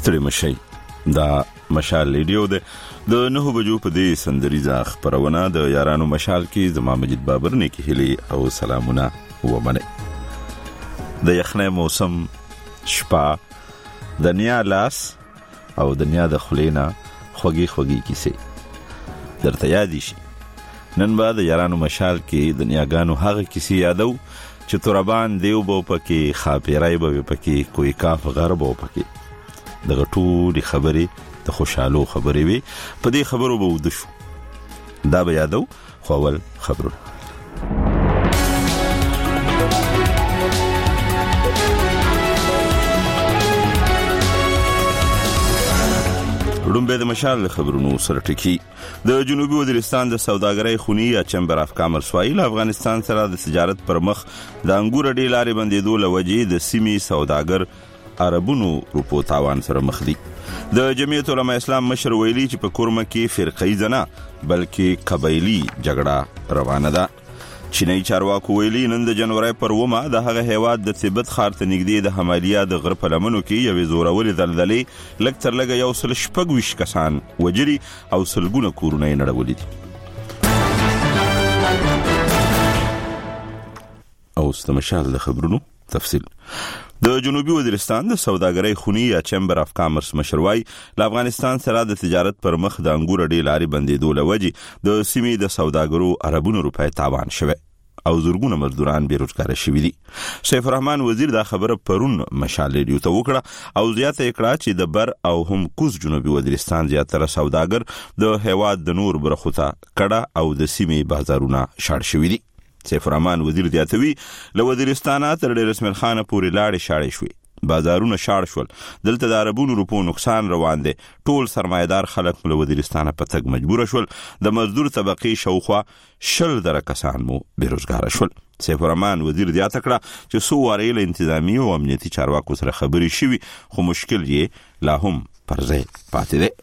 ستړي مشي دا مشال ریډیو ده د 9 بجو په دې سندریزه خبرونه د یارانو مشال کې زما مجید بابر نه کې هلي او سلامونه ومنه. د یخنۍ موسم شپه د نیا لاس او د نیا د خلینا خوږی خوږی کیسه درته یاد شي. نن به د یارانو مشال کې د نیاګانو هغه کیسه یادو چې توربان دیو بو پکې خاپیرای بو پکې کوئی کاف غرب بو پکې دغه ټولې خبرې د خوشحالو خبرې وي. په دې خبرو به ود شو دا به یادو خو اول خبرونه. رومبه د مشال خبرونو سره ټکی. د جنوبي وزیرستان د سوداګرۍ خونی یا چمبر اف کامرس وایي افغانستان سره د تجارت پر مخ د انګور ډې لارې بندېدو لوجې د سیمې سوداګر عربونو روپو تاوان سره مخ دي. د جمعیت علماء اسلام مشر ویلي چې په کورمه کې فرقه‌ای نه بلکې قبایلی جګړه روانه ده. چینی چارواکو ویلي نن د جنوري پر 9 د هغه هیواد د تبت خار ته نږدې د همالیا د غرب لمنو کې یو زورولې دلدلې لک تر لګ یو سل شپږ کسان وجري او سلګونه کورونه نړولې دي. او استمشال د خبرونو تفصیل. د جنوبي وزیرستان د سوداګرۍ خونی یا چمبر اف کامرس مشروي ل افغانستان سره د تجارت پر مخ د انګور ډې لارې بندېدو لوجې د سیمې د سوداګرو عربونو روپۍ تاوان شوه او زورګونه مزدوران بیروزګار شوي دي. سیف الرحمن وزیر دا خبره پرون مشال ریډیو ته وکړه او زیاته کړه چې د بر او هم کوز جنوبي وزیرستان زیاتره سوداګر د هیواد د نور برخو ته کډه او د سیمې بازارونه شاړ شوي دي. سیف الرحمن وزیر دیاتوی له وزیرستانه تر ډېر رسمل خانه پورې لاړې شاړې شوې بازارونه شاړ شول. دلته د عربونو روپو نقصان روان دي. ټول سرمایدار خلک له وزیرستانه په تګ مجبور شول. د مزدور طبقه شاوخوا 10 کسان مو بیروزګار شول. سیف الرحمن وزیر دیاته کړه چې سو واري له انتظامی او امنیتي چارواکو سره خبرې شوي خو مشکل یې لا هم پر ځای پاتې دی.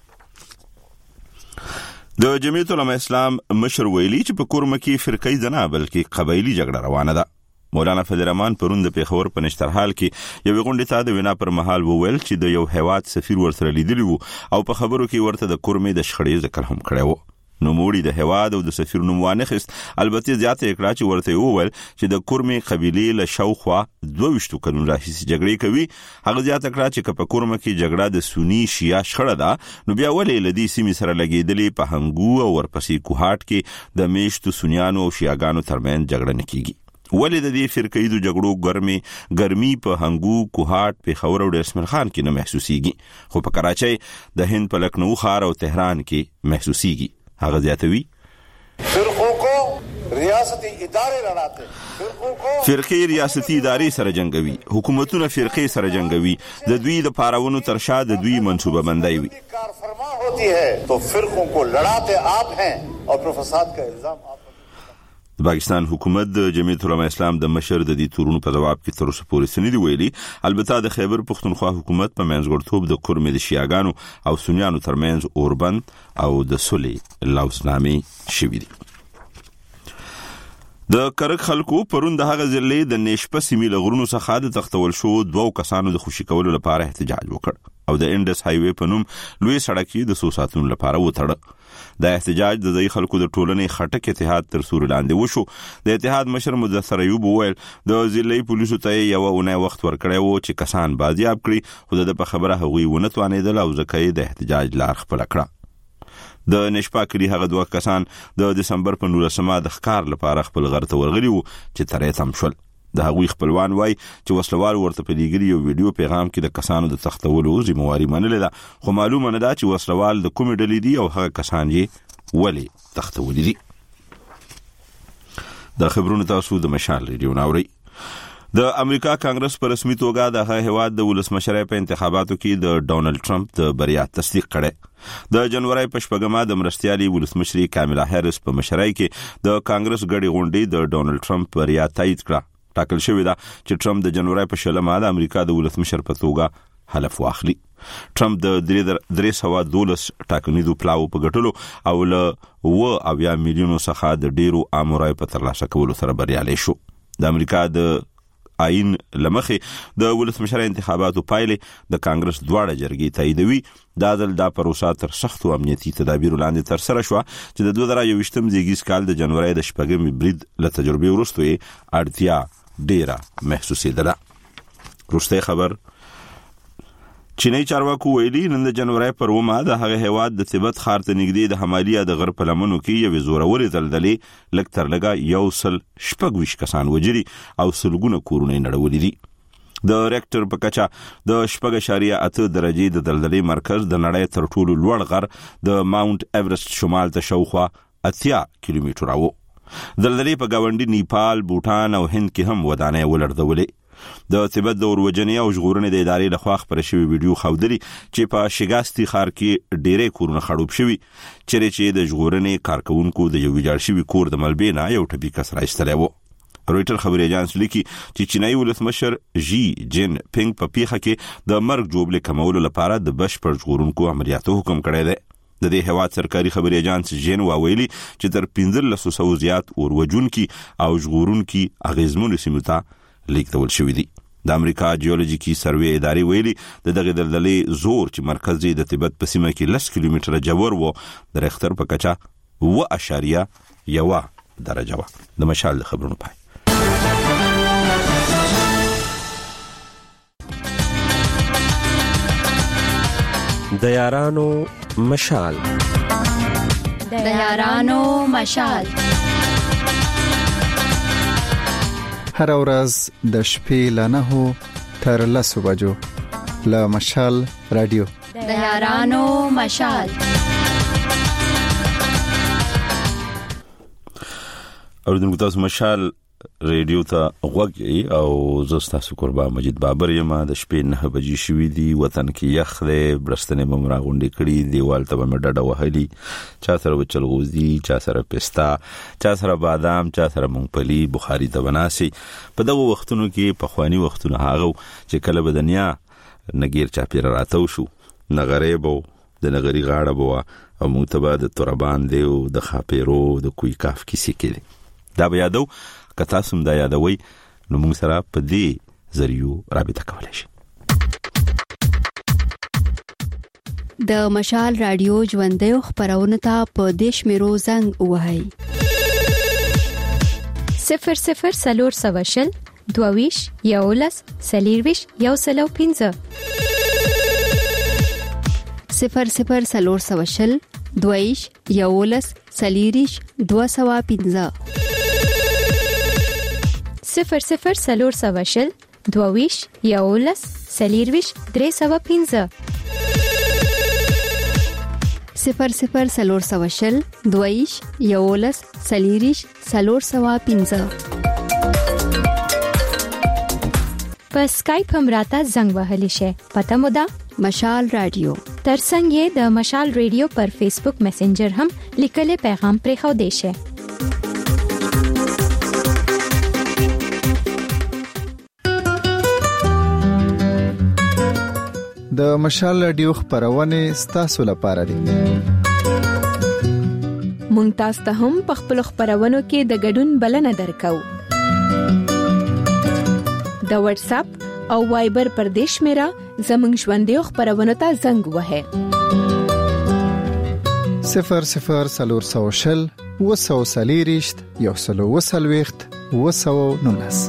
د جمعیت علماء اسلام مشر ویلي چې په کورمه کې فرقه‌ای نه بلکې قبایلی جګړه روانه ده. مولانا فضل الرحمن پرون د پیښور په نشترحال کې یو غونډه ته د وینا پر مهال وویل چې د یو هیواد سفیر ورسره لیدلی وو او په خبرو کې ورته د کورمه د شخړې ذکر هم کړی وو. نو موړي د هیواد او د سفیر نوم وانخست. البته زیاته کړه چې ورته وویل چې د کورمه قبيله له شاوخوا 22 کلونو راهیسې جګړې کوي. هغه زیاته کړه چې په کورمه کې جګړه د سنی شیعه شخړه ده نو بیا ولې لدی سیمې سره لګېدلې په هنګو او ورپسې کوهات کې د میشتو سنیانو او شیعاګانو ترمن جګړه نکېږي. ولې د دې فرقې د جګړو ګرمي په هنګو کوهات په خور او رسمل خان کې نه محسوسيږي خو په کراچۍ د هند په لکنو ښار او تهران کې محسوسيږي. هغه زیاتوي فرقو کو ریاستي ادارې لړاته فرقې ریاستي ادارې سره جنگوي. حکومتونه فرقې سره جنگوي. د دوی د پاراونو ترشا د دوی منصوبه بندي وي. کار فرما ہوتی ہے تو فرقوں کو لڑاتے آپ ہیں اور فساد کا الزام آپ. د پاکستان حکومت د جمعیت علماء اسلام د مشر د دې تورونو په جواب کې تر اوسه پورې سندې ویلي. البته د خیبر پښتونخوا حکومت په منځګړتوب د کورمه د شیعاګانو او سنیانو ترمنځ اوربند او د صلح لوزنامې شوې دي. د کرک خلکو پرون د هغه ځلې د نشپه سیمې لغړونو څخه د تختول شو 2 کسانو د خوشي کولو لپاره احتجاج وکړ او د انډس هایوي په نوم لوی سړک د 100 ساعتونو لپاره وتړ. د احتجاج د ځای خلکو د ټولنې خټک اتحاد تر سوري لاندې وشو. د اتحاد مشر مدثر ایوب وویل د ضلعي پولیسو ته یو اونۍ وخت ورکړی وو چې کسان بازیاب کړي خو د په خبره هغوی ونه توانېدل او ځکه د احتجاج لار خپل کړه. د نشپا کلی هغه 2 کسان د دسمبر په 19 د ښکار لپاره خپل غر ته ورغلي وو چې ترې تم شول. د هغوی خپلوان وای چې وسلوال ورته په لیګري یو ویډیو پیغام کې د کسانو د تختولو ذمہواری منلې ده خو معلومه نه ده چې وسلوال د کومې ډلې دي او هغه کسان یې ولی تختولې دي. د خبرونو تاسو د مشال ریډیو ناوړي. د امریکا کانګرس په رسمي توګه د هیواد د ولسمشر په انتخاباتو کې د ډونالد ټرمپ د بریا تصدیق کړي. د جنوري په 8 د مرستيالي ولسمشري کاملا هریس په مشرۍ کې د کانګرس غړي غونډې د ډونالد ټرمپ بریا تایید کړه. ټاکل شوې ده چې ټرمپ د جنوري په 16 د امریکا د ولسمشر په توګه حلف واخلي. ټرمپ د 312 ټاکنیزو پلاو په ګټلو او له 9 میلیونو څخه د ډیرو امورای په ترلاسه کولو سره بریالي شو. د امریکا د آئین لمخې د ولسمشر انتخاباتو پایلې د کانګرس دواړه جرګې تاییدوي. دا ځل دا پروسه تر سختو امنیتي تدابیرو لاندې ترسره شوه چې د 2021 زیږیز کال د جنوري د 8 برید له تجربې وروسته یې اړتیا ډیره محسوسېدله. وروستی خبر چینی چارواکو ویلي نن د جنوري پر 9 د هغه هیواد د تبت ښار ته نږدې د همالیا د غرب په لمنو کې یوې زورورې زلزلې لږ تر لږه 126 کسان وژلي او سلګونه کورونه نړولي دي. د ریکټر په کچه د 4.8 درجې د زلزلې مرکز د نړۍ تر ټولو لوړ غر د ماونت ایورست شمال ته شاوخوا 80 کیلومتره و. زلزلې په گاونډي نیپال، بوټان او هند کې هم ودانۍ ولړزولې. د تبت د اوروجنې او ژغورنې د ادارې لخوا خپره شوی ویډیو ښودلي چې په شګاستي ښار کې ډېرې کورونه خړوب شوي چې د ژغورنې کارکونکو د یو ویجاړ شوي کور د ملبې نه یو ټپي کس راایستلی و. رویټر خبري اژانس لیکي چې چینایي ولسمشر ژی جین پینګ په پیښه کې د مرګ جوړې کمولو لپاره د بشپړ ژغورونکو عملیاتو حکم کړی دی. د دې هیواد سرکاري خبري اژانس جین ویلي چې تر 1500 زیات اوروجونکي او ژغورونکي اغیزمنو سیمو ته لیکدول شوی دی. د امریکا جیولوژیکي سروې ادارې ویلي د دغه زلزلې زور چې مرکز یې د تبت په سیمه کې 10 کیلومتره جوړ و د ریختر په کچه 1.1 درجه و. د مشال خبرونو پای. د یارانو مشال. د یارانو مشال. هر ورځ د شپې له 9 تر 10 بجو له مشال رادیو. د یارانو مشال. اوریدونکو تاسو مشال ریډیو ته غوږی او زه تاسو قربان مجید بابر یم. د شپې 9 بجې شوې دي، وطن کې یخ دی، برستنې ممرا غونډې کړي، دیوال ته مې ډډه وهلي، چا سره وچلغوزي، چا سره پستا، چا سره بادام، چا سره مونږپلی بخاری ته بناسي. په دغه وختونو کې په خواني وختونو هغه چې کله بدنیا نګیر چا پیر راتو شو، نغری بو د نغری غاړه بو او متبا د تربان دی او د خاپیرو د کوی کاف کیسې کړي. دا بیا دو که تاسو هم دا یادوي نو موږ سره په دې ذریعو رابطه کولی شئ. د مشال رادیو ژوندیو خپرونو ته په دې شمیرو زنګ ووهئ: 00 22 11 40 105 00 22 11 40 205 00 22 11 40 305 00 22 11 40 305 په سکایپ هم راته زنګ وهلی شي. پته مو ده مشال رادیو. ترڅنګ یې د مشال رادیو پر فیسبوک میسنجر هم لیکلي پیغام پرې خو دی شي. د مشال رادیو خبرونه ستاسو لپاره دي. مونږ تاسو ته هم په خپل خبرونو کې د ګډون بلنه درکو. د واتس اپ او وایبر پر دیش میرا زمنګ ژوندې خبرونه ته زنګ وهه. 00 وسوسلیریشت یو سلو وسلويخت وسو نونس.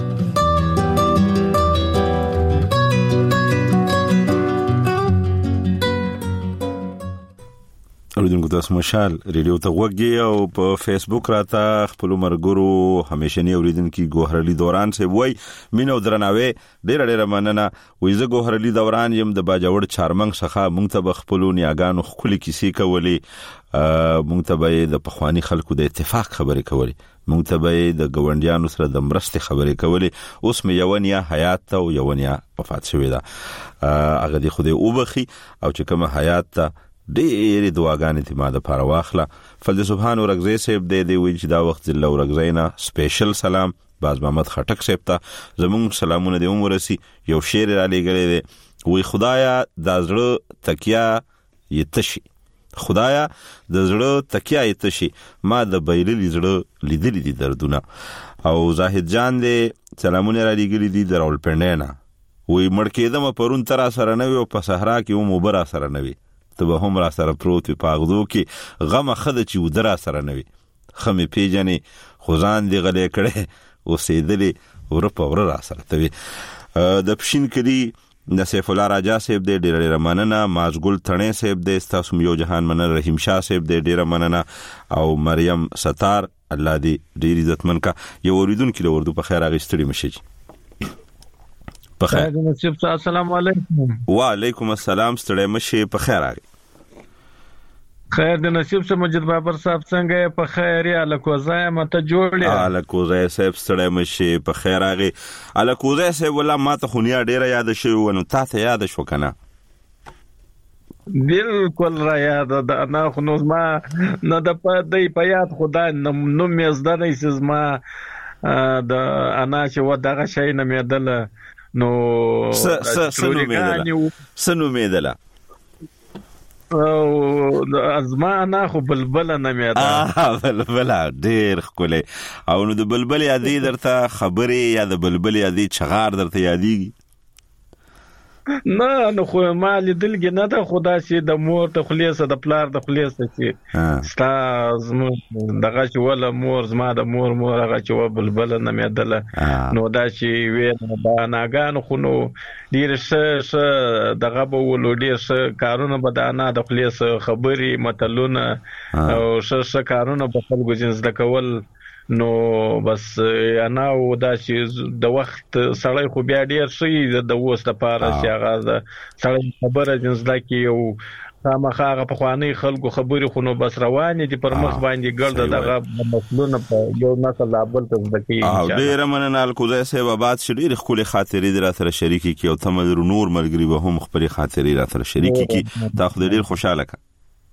اوریدونکو تاسو مشال ریډیو ته وګورئ او په فیسبوک راته خپل مرګرو همیشنی اوریدونکو ګوهرلی دوران سه وای مینو درناوي ډیره مننه. وې زه ګوهرلی دوران یم د باجوړ چارمنګ څخه مونږ ته خپل نیاګانو خولي کیسې کولې، مونږ ته د پخوانی خلکو د اتفاق خبرې کولې، مونږ ته د ګوندیانو سره د مرستې خبرې کولې. اوس مې یونیا حیات ته او یونیا وفات شوې ده، هغه دی خو دې وبخي او چې کوم حیات ته ډېرې دعاګانې ته ما د پاره واخله. فضل سبحان ورغزی صاحب دې وی چې دا وخت له ورغزینا سپیشل سلام باز محمد خټک صاحب ته زموږ سلامونه دې عمرسي. یو شعر را لګلې دی، وی خدایا د زړه تکیا یتشي، خدایا د زړه تکیه ایت شي ما د بایللی زړه لیدلی دي دردونه. او زاهد جان دې سلامونه را لګلی دي د راولپنډینا وی مړ کېدم پرون تر سره نه وي او په صحرا کې هم وبر سره نه وي ته به هم را سره پروت په اغدو کې غم خده چې ودرا سره نه وي خمه پیجنې خوزان دی غلې کړي او سیدلې ورپا ور را سره ته وي. د پښین کلی د سیف الله راجا صاحب دې ډېر مننه، مازګل تڼې صاحب دې تاسو یو جهان مننه، رحیم شاه صاحب دې ډېر مننه او مریم ستار الله دې ډېر عزتمن کا. یو اوریدونکو له اردو په خیر اغستړي مشي په خیر. نصیب صاحب السلام علیکم. وعلیکم السلام، ستړي مشي په خیر اغي. خیر د نصیب صاحب مجید بابر صاحب څنګه په خیر یا لکوزای مته جوړی؟ لکوزای صاحب ستړي مشي په خیر اغي. لکوزای صاحب ولا ماته خونیا ډیره یاد شوی ونو تاسو یاد شو کنه؟ بالکل را یاد ده. انا خو نو ما نه د پدې په یاد خدای نو مې زده نه سیز ما د انا چې و دغه شی نه مېدل نو سنو مېدل او ازما انا خو بلبل نه مېدا بلبل ډېر خولي او نو د بلبل یادې درته خبرې یا د بلبل یادې چغار درته یادېږي؟ نه نو خو ما لیدلګي نه ده خدا چې د مور ته خلیصه د پلار د خلیصه چې ستا زمو دغه چې ولا مور زما د مور هغه چې و بلبل نه مېدل نو دا چې وې دا ناګان خو نو ډیر څه دغه به ولو ډیر څه کارونه به د انا د خلیصه خبري متلونه او څه کارونه په خپل جنس د کول نو بس انا او دا چې د وخت سړی خو بیا ډیر شي د وسته پاره چې هغه د سړی خبره جنس دا کې او خامخا په خواني خلکو خبري خو نو بس روانې دي پر مخ باندې ګرځي دغه مسلونه په یو نسل لابل ته ځکه او ډیر مننه الکوزای صاحب آباد شډیر خپل خاطرې در سره شریکي کی او تمل نور ملګری به هم خپل خاطرې را سره شریکي کی تاسو ډیر خوشاله کا.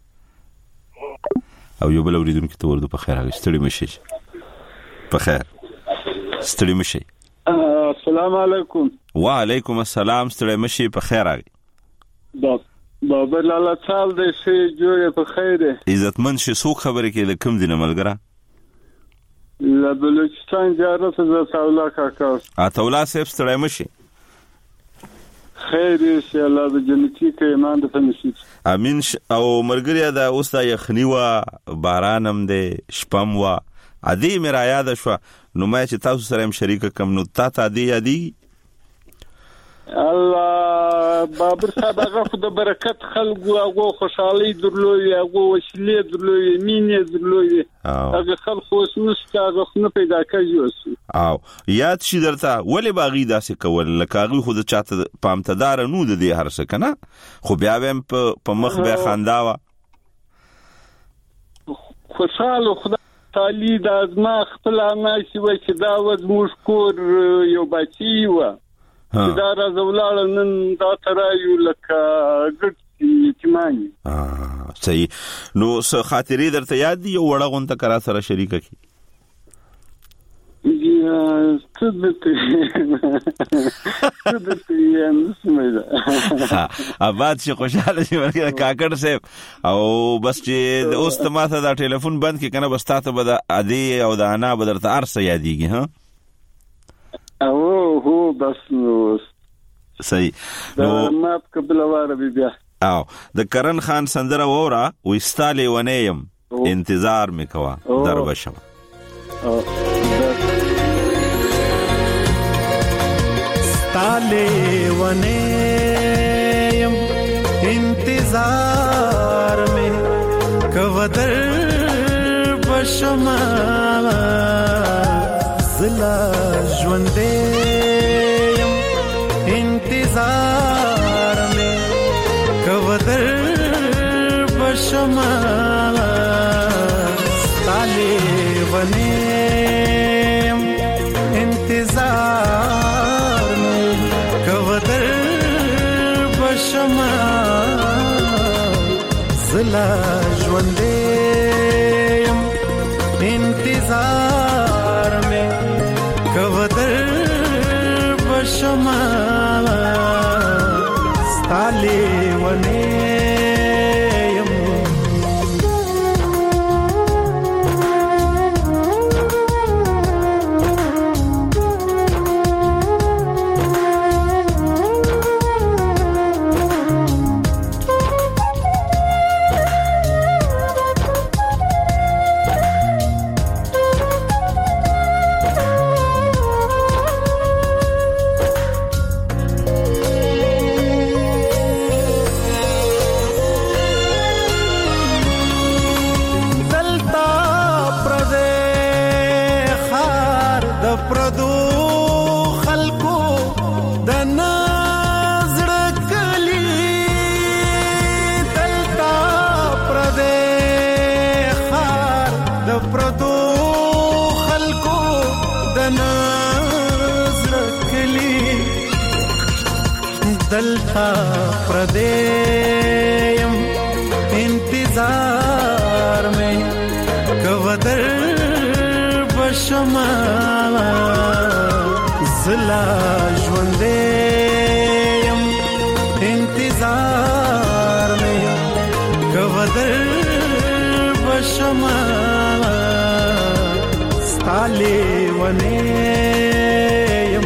او یو بل اوریدونکو ته ورته په خیر غشتړي مشي په خیر ستړي مشي. السلام علیکم. وعلیکم السلام، ستړي مشي په خیر اغي. بابا لالا چال دې شي جوړه په خیر. عزتمن شي سو خبره کې د کوم دینه ملګرا؟ لا بلوچستان زیارت ز تولا کاکا. تولا صاحب ستړي مشي. خیر ان الله د جنتی کې ایمان د فنشي. امين. او مرګریا دا اوس دا یخنی وا بارانم دې شپم وا ادي میرا یاد شو نو ما چې تاسو سره هم شریک کوم نو تا دی یادي الله بابر صاحب هغه خو د برکت خلکو هغه خوشحالي درلوي هغه وسیله درلوي مینه درلوي هغه خلکو سنسته هغه خو نه پیدا کوي او یاد شي درته ولې باغی داسې کول لکه هغه خو د چاته پامتدار نو د دې هر څه کنه خو بیا هم په مخ به خنداوه خوشاله خدای تعالی د ازما خپل ماشي و چې دا وز مشکور یو بچي و دا راځولاله نن دا ترایو لکه ګټ یتیمانی. صحیح. نو څه خاطرې درته یاد دي یو وړه غونته کرا سره شریکه کی؟ آباد شي خوشاله شي ورکه کاکړ صاحب او بس چې اوس ته ماته دا ټلیفون بند کې کنه بس تاسو به د ادي او د انا بدرته ارسه یادېږي ها او هو بس نو صحیح. نو ما قبل واره بیا او د کرن خان سندره وورا وستاله ونیم انتظار میکوا دروشم ستاله ونیم انتظار میں کوادر بشما زلا ژوندیم انتظار میں کوادر بشما ستاله ونیم انتظار میں کوادر بشما زلا ژوندیم انتظار میں کوادر بشما ستاله ونیم پردو خلکو د نظر کلی دلتا پردې خار د پردو خلکو د نظر کلی دلتا پردې انتظار میں کوادر بشما زلا ژوندیم انتظار میں کوادر بشما ستالی ونیم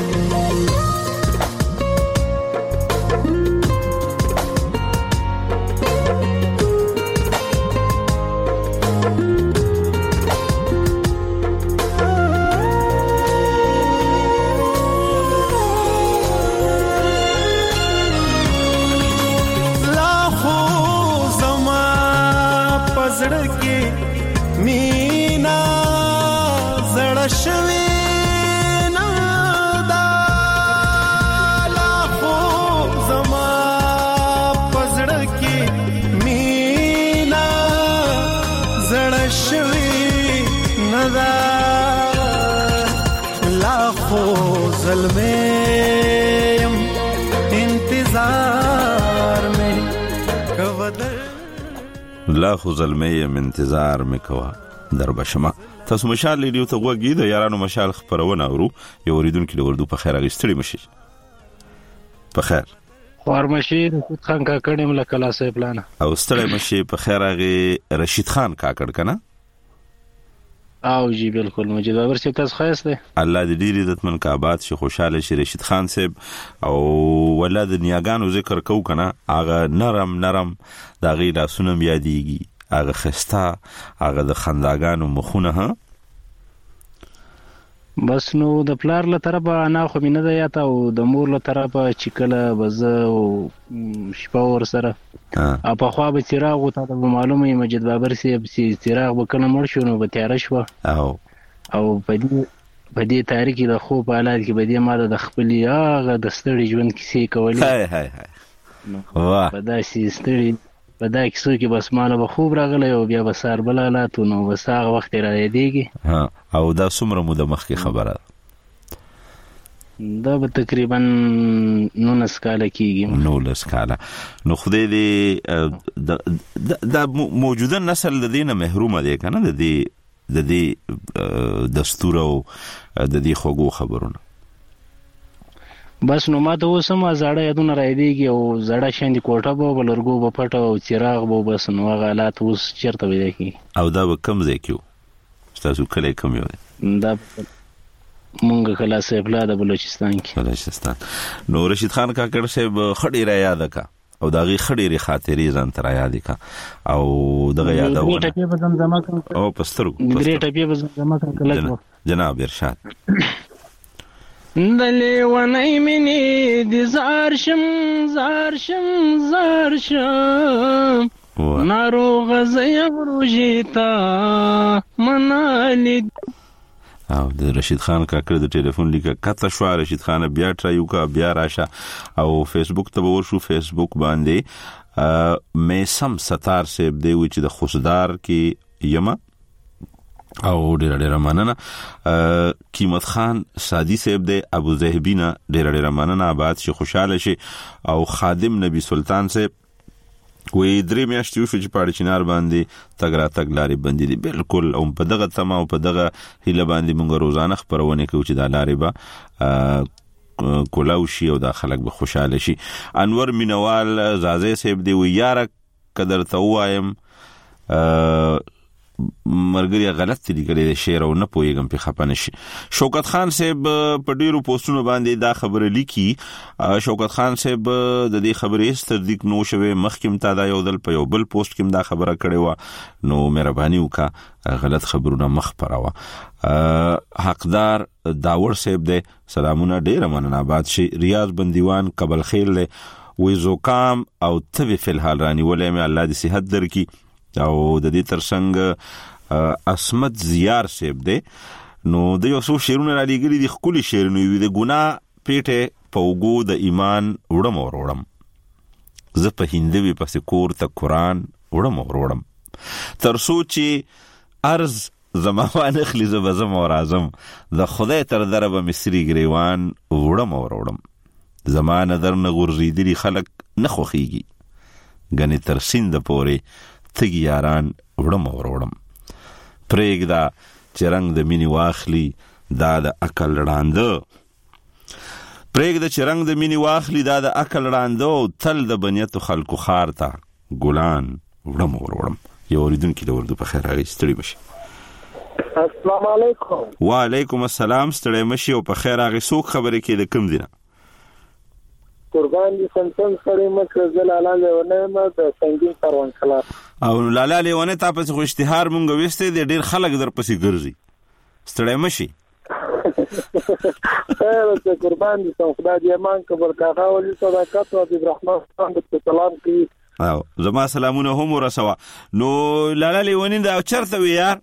ظلمیم انتظار میں کوادر لاخو ظلمیم انتظار میں کوا در بشما. تاسو مشال لیدیو ته وګی د یارانو مشال خبرونه اورو یو اوریدونکو له وردو په خیر اغستړي مشي په خیر فارمشي رشید خان کاکړ مل کلا سه پلان او ستړي مشي په خیر اغه رشید خان کاکړ کنه او جی بالکل مجید بابر سے تاسو خاص ده الله دې ډیر عزتمن کابات شي خوشاله شي رشید خان صاحب او ولادت نیاګانو ذکر کو کنه اغه نرم دا غي لاسونه یادېږي اغه خستا اغه د خنداګانو مخونه ها بس نو د پلار له طرفه انا خو مینه ده یا ته او د مور له طرفه چکله بزه او شپه ور سره په خوا به چراغ او ته معلومه مجید بابر سي چراغ وکنه مړ شو نو به تیار شو او په دې تاریخ د خو په حالت کې به دې ماده د خپل هغه د ستړي ژوند کیسې کولې هاي واه په داسې ستړي په دا کیسو کې بس ماله به خوب راغلی او بیا به سار بلالات نو بس هغه وخت را دیږي او دا څومره موده مخکې خبره دا به تقریبا 19 کاله کېږي 19 کاله نو خدای دې دا موجوده نسل د دې نه محرومه دی کنه د دې دستور او د دې خوږو خبرونه بس نو ماته وسم زړه یادونه راځيږي او زړه شاندې کوټه به بلرګو به پټه او چراغ به بس نو غلط اوس چیرته وي کی او دا به کم ځای کیو تاسو کله کم یو دا مونږ کله سیفلا د بلوچستان نو رشید خان کاکړ صاحب خړې را یاد کا او داغي خړې خاطرې ځان تر یاد کا او دغه یادونه ټپې به زمزمه کوم او پسترو درې ټپې به زمزمه کوم جناب ارشاد دلی ونای منی دی زارشم ناروغ زیم روجیتا منالی او د رشید خان کاکړ د ټلیفون لیکه کته شو رشید خان بیا ټرایو کا بیا راشه او فیسبوک ته ورشو فیسبوک باندې مې سم ستار سیب دی چې د خوشدار کې یما او ډېر مننه قیمت خان سادی صاحب دی ابو زهبینا ډېر مننه آباد شي خوشاله شي او خادم نبی سلطان صاحب وې درې میاشتې شو چې پاړ چنار باندې تګرا تګلاري باندې دي بالکل او په دغه تما او په دغه هله باندې مونږ روزانه خبرونه کوو چې د لارې با کولاو شي او د خلک به خوشاله شي. انور مینوال زازه صاحب دی و یاره قدر ته وایم مرګري غلط دي کړي د شعر او نه پويګم په خپنه شي. شوکت خان صاحب په ډیرو پوسټونو باندې دا خبره لیکي. شوکت خان صاحب د دې خبرې تصدیق نو شوه مخکیم تا دا یو دل په یو بل پوسټ کې دا خبره کړې و نو مهرباني وکا غلط خبرونه مخ پراوه. حقدار داور صاحب دې سلامونه ډیر مننه آباد شي. ریاض بندیوان قبل خیر له وې زوکام او تبي فل حال رانی ولې مې الله دې صحت درکې او د دې ترڅنګ اسمت زیار صاحب دې نو د یو څو شعرونه را لېږلي دي، ښکلي شعرونه وي. د ګناه پیټې په اوږو د ایمان وړم او وروړم، زه په هندوې پسې کور ته قرآن وړم او وروړم، تر څو چې عرض زما وانخلي زه به ځم او راځم، د خدای تر دره به مصري ګریوان وړم او وروړم، زما نظر نه غورځېدلي خلک نه خوښېږي، ګنې تر سینده پورې تږي یاران وړم او وروړم. پرېږده چې رنګ د مینې واخلي دا د عقل ړانده، پرېږده چې رنګ د مینې واخلي دا د عقل ړانده، او تل د بنیتو خلکو خار ته ګلان وړم او وروړم. یو اورېدونکي د اردو په خیر راغی، ستړي مشي. السلام علیکم. وعلیکم السلام، ستړي مشي او په خیر راغی. څوک خبرې کې د کوم دینه؟ قربان دي سنتن سړی مکه زلاله لیونه ما د سنگین کاروان کلا. او لاله لیونه تاسو خو اشتهار مونږ وسته دي، ډیر خلک در پسې ګرځي. ستړي مشي. قربان دي خدای دې مان کبر کاغه ولي صداقت او عبد الرحمن خان د سلام کی. او زما سلامونه هم ورسوه. نو لاله لیونه دا چرته وی یار؟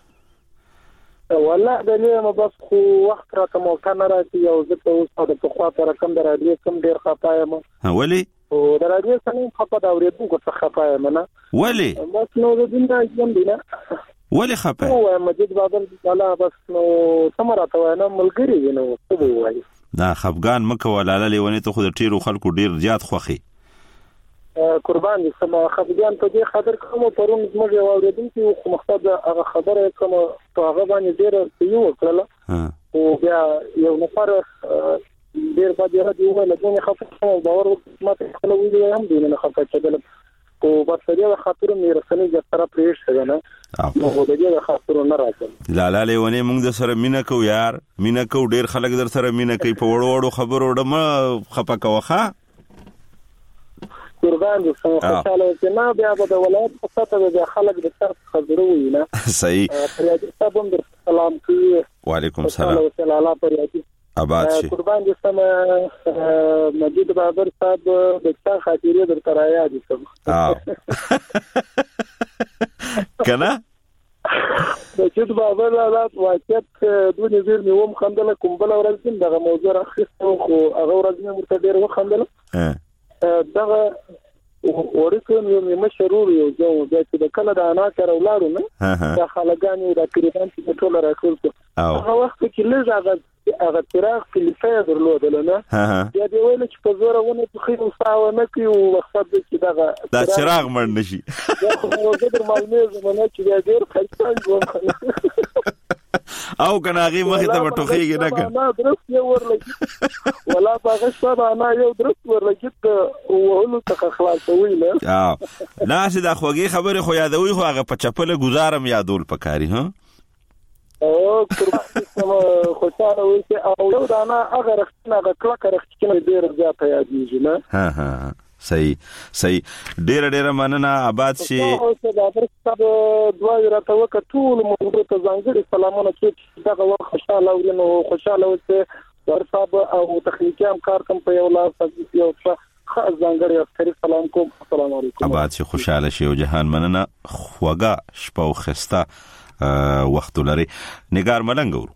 والله د لیمه بس خو وخت راته موقع نه راځي، او زه په اوس د پخوا پر رقم د راډیو کم ډیر خپایم. ولی؟ او د راډیو څنګه خپه دا اورېدونکو څه خپایم نه. ولی؟ بس نو د دنیا ژوند دی نه. ولی خپه؟ او مجید بابر تعالی بس نو سمراته وانه ملګری دی، نو څه دی وایي. دا خفګان مکه ولاله لیونه ته خو د ټیرو خلکو ډیر زیات خوخي. قربان دي سم خفګان په دې خاطر کوم پرون زموږ یو اورېدونکي خو مخته هغه خبره کوم په هغه باندې ډیر یو وکړه، او بیا یو نفر ډیر باندې راځي وایي لکه خفګان باور ماته خپل ویلي هم دی نه خفګان، او په دې خاطر مې رسنۍ د طرف پریش څنګه نو د دې خاطر نه راځم. لاله لیونه موږ د سره مینا کو یار، مینا کو ډیر خلک در سره مینا کوي، په وړو وړو خبرو ډمه خپه کوخه. قربان دي خوشاله چې نه بیا به د ولایت په سطح د خلک د طرف خبرو وي نه. صحیح. پریادي صاحب هم سلام کوي. وعلیکم السلام. الله پریادي آباد شي. قربان دي سم مجید بابر صاحب د څا خاطرې در ترایا دي سم. کنه مجید بابر حالات واقعیت دونی زیر نیوم خندله کوم بل ورځ دغه موضوع راخیستو، خو هغه ورځ مې مرته ډیر وخندله. دغه ورکه مې مشرور یو چې د کله د انا کار ولاړو نه د خلګانو د تقریبا ټول راټول هغه وخت کې لږ هغه چراغ کلیفه درلودل نه، بیا دی ویل چې په زوره ونه په خیر وساو نه کوي، او وخت چې دغه دا چراغ مړ نشي. دا خو د معلومه زمانه چې ډیر خلک او کنه هغه مخه ته ټوخیږي نه کنه. نه درس یو ورلګي ولا باغ شبا انا یو درس ورلګي وهلو څخه خلاصوي نه. نه چې دا خوږی خبره خو یادوي، خو هغه په چپله گزارم یادول پکاري. ها او قربان خوشاله وي چې او یو دانا هغه رښتینه کلک رښتینه ډیر زیات یادېږي نه. ها صحیح ډیر مننه. آباد شي. او څه دا درته دوه راته وکټول موږ ته ځانګړي سلامونه چې دغه وخت خوشاله ورنو خوشاله وي ورصاب او تخنیکی همکار کوم په یو لاس یو څه خاص ځانګړي عسکري سلام کوم. السلام علیکم. آباد شي، خوشاله شي او جهان مننه. خوګه شپه او خسته وخت لري. نگار ملنګ ورو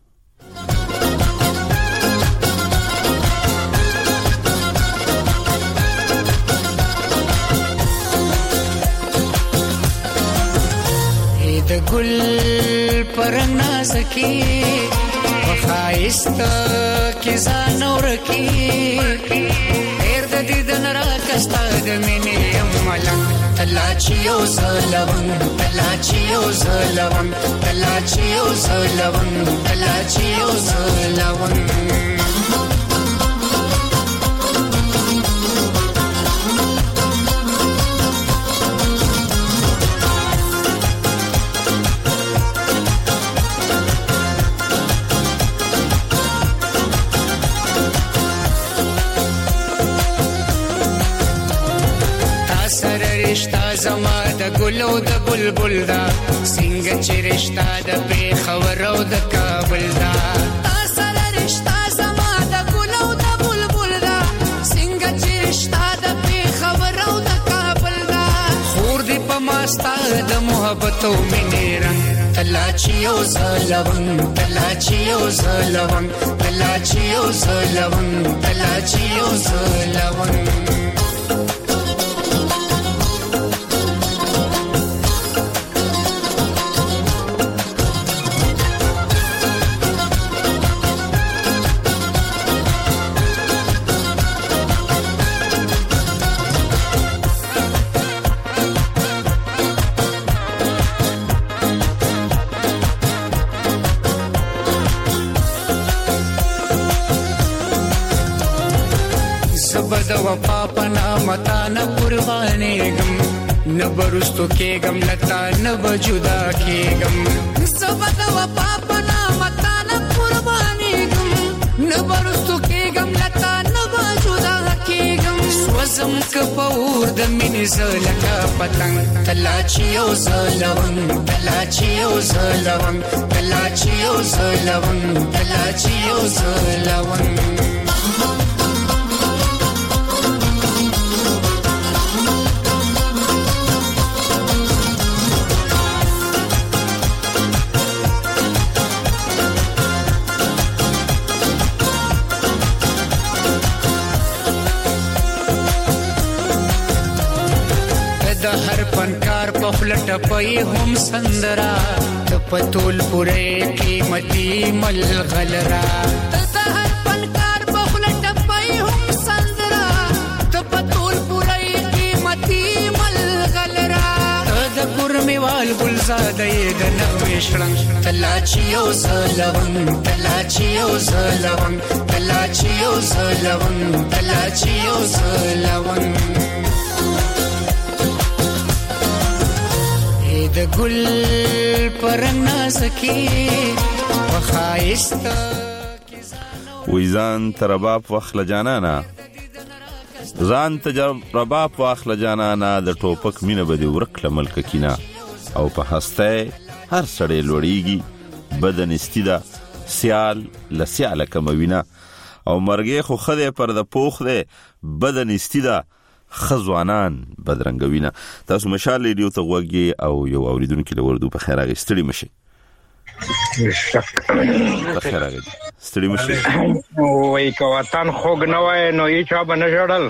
د ګل پرنګ نازکی وخایست کی زانور کی هر د دې د نرا کستا د مینې ملنګ تلاچیو زلون تلاچیو زلون تلاچیو زلون تلاچیو زلون زما د ګلو د بلبل دا څنګه چې رشتہ د پیښور او د کابل دا سره رشتہ زما د ګلو د بلبل دا څنګه چې رشتہ د پیښور او د کابل دا خور دې په ماستا د محبت او مینې رنگ تلاچیو زلون تلاچیو زلون تلاچیو زلون تلاچیو زلون د وفا پنا متا نه قربانېږم نه برستو کېږم لتا نه بجدا کېږم زه د وفا پنا متا نه قربانېږم نه برستو کېږم لتا نه بجدا کېږم سوزم که په اور د مینې زه لکه پتنګ تلاچیو زلون تلاچیو زلون تلاچیو زلون تلاچیو زلون هر فنکار په فلټ پي هم سندرا ته پتول پوره قیمتي مل غلرا ته هر فنکار په فلټ پي هم سندرا ته پتول پوره قیمتي مل غلرا ته د ګرميوال ګلزاده د نوې شړنګ تلاچیو زلون تلاچیو زلون تلاچیو زلون تلاچیو زلون د ګل پرنګ نازکی وخایست ویزان ترباب وخل جانانا ځان تجرباب وخل جانانا د ټوپک مینه بده ورکله ملک کینا او په هسته هر سړی لوړیږي بدن استیدا سیال لسیاله کموینا او مرګه خو خده پر د پوخ ده بدن استیدا خزوانان بدرنګوینه تاسو مشال ریډیو ته وګورئ او یو اوریدونکو له وردو په خیر راغی ستړي مشي په خیر راغی ستړي مشي وای کو وطن خوګ نه وای نو یې چا بنه جوړل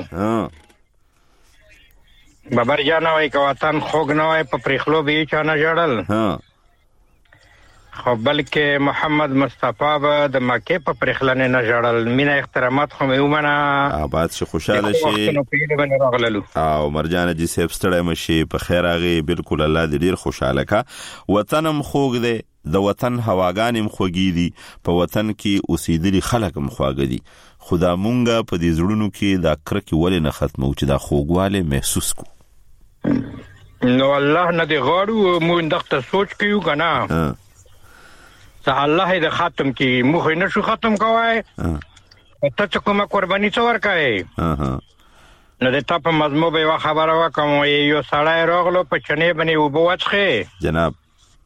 بابر جان وای کو وطن خوګ نه وای په پرخلو به چا نه جوړل خو بلکې محمد مصطفی به د مکه په پرخلنه نه جوړل مینا احترامات خو مې ومنه آباد شي خوشاله شي او مرجان جی سیب ستړی مشي په خیر راغی بالکل الله دې ډیر خوشاله کا وطنم خوګ دې د وطن هواګانم خوګی دي په وطن کې اوسېدلي خلک هم خواږه دي خدا مونږه په دې زړونو کې دا کرکې ولې نه ختمو چې دا خوګواله محسوس کو نو الله نه دې غواړو مونږ دغه سوچ کیو کنه ته الله دې ختم کی مخ نه شو ختم کوای ته چې کومه قرباني څور کوي نو د تا په مضمون به خبره وکم یو سړی راغلو په چنې باندې وبوڅخه جناب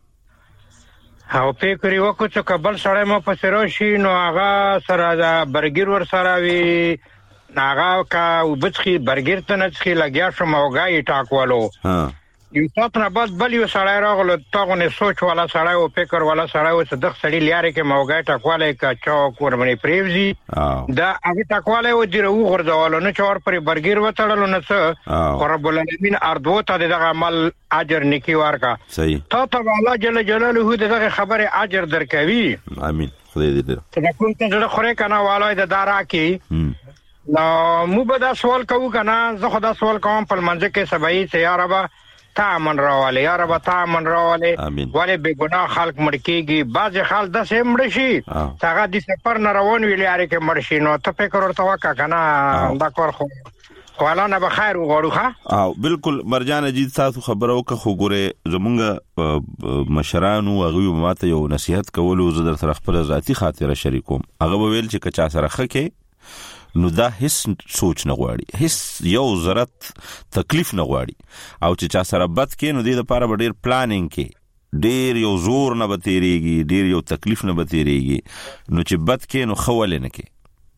او فکر یو کو چې قبل سړی مو په سروشي نو هغه سره د برګر ور سره وی هغه کا وبڅخي برګر ته نه څخي لګیا شو موګای ټاکوالو یو تاسو نه بعد بل یو سړی راغلو تاغه نه سوچ والا سړی او فکر والا سړی او صدق سړی لیاره کې موګای ټاکواله کا چا قرباني پریوزي دا هغه ټاکواله و دی رو غردوالو نه چور پر برګر وټړلو نه څه رب العالمین اردو ته دغه عمل اجر نیکی ورکا صحیح ته الله جل جلاله دغه خبره اجر درکوي امين خدای دې ته کوم څه خوري کنه والای د دارا کې نو مو به دا سوال کوو کنه زه خدا سوال کوم په منځ کې سبای سیاربا تامن راواله یا رب تامن راواله ولی به ګناه خلق مړکیږي بعض خلک د سیم مړشي هغه د سفر نه روان ویل یاري کې مرشي نو ته فکر ورته وکا کنه دا کار خو خواله نه به خیر وغوړو ها او بالکل مرجان جی تاسو خبرو که خو ګوره زمونږ مشرانو هغه ماته یو نصيحت کولو زه در طرف پر ذاتی خاطر شریکوم هغه ویل چې کچا سره خکه نو دا هیڅ سوچ نه غواړي هیڅ یو ضرورت تکلیف نه غواړي او چې چا سره بد کې نو دې لپاره ډېر پلانینګ کې ډېر یو زور نه بتیریږي ډېر یو تکلیف نه بتیریږي نو چې بد کې نو خول نه کې